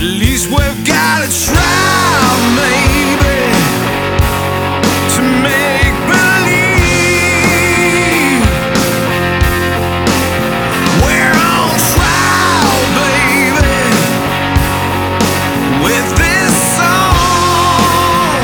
least we've gotta try, maybe, to make believe we're on trial, baby, with this song.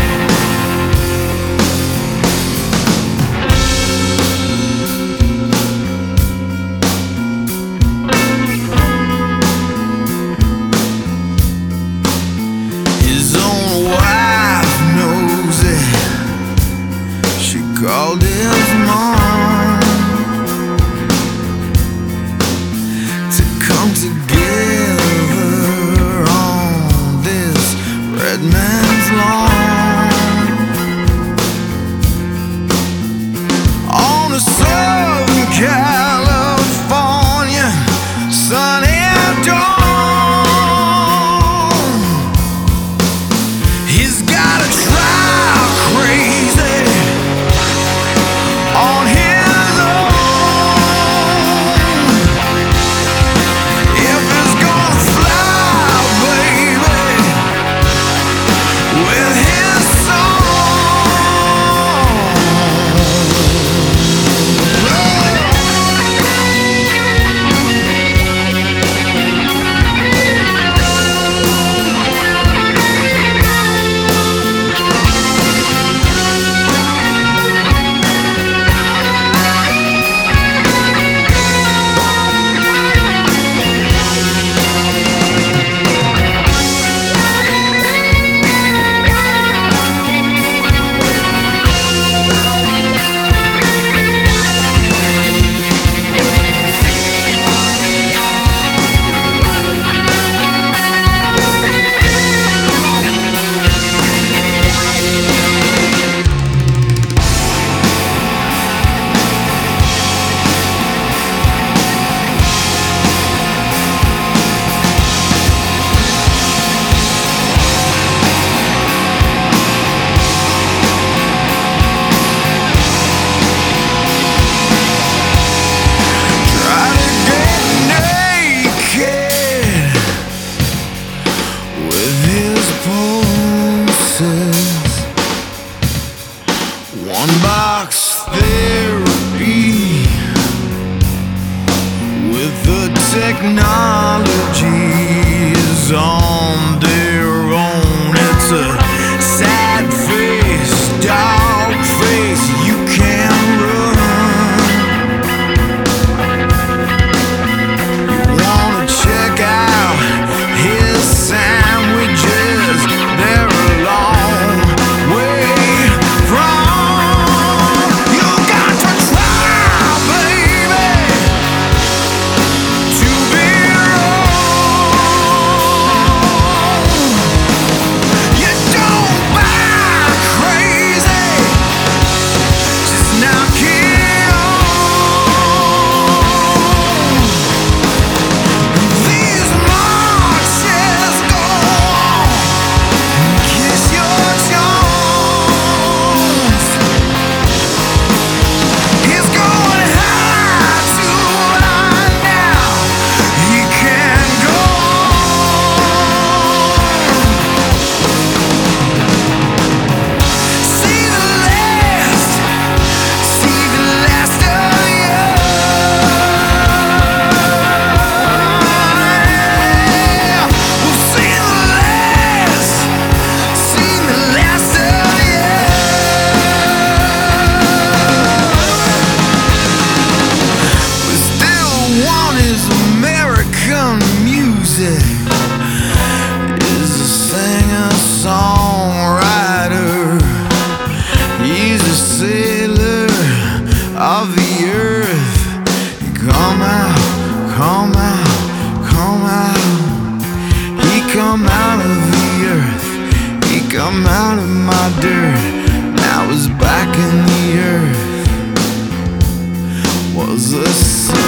His own wife knows it. She called his mom to come together on this red man's lawn, on a Southern California sunny dawn. He's gotta try crazy on his own if it's gonna fly, baby, with his one box therapy with the technologies on their own. It's a sad face, dog face, you can't run. You wanna check out his sandwiches, they're a long way from. You got to try, baby, to be wrong. You don't buy crazy, just knock it on. These marches go on, kiss your tones. He's going high too high now. He can't go on. See the last of you. We'll see the last of you. We still want his American music. He's a singer-songwriter. He's a sailor of the earth. Come out, come out, come out. He come out of the earth. He come out of my dirt. Now he's back in the earth. Was a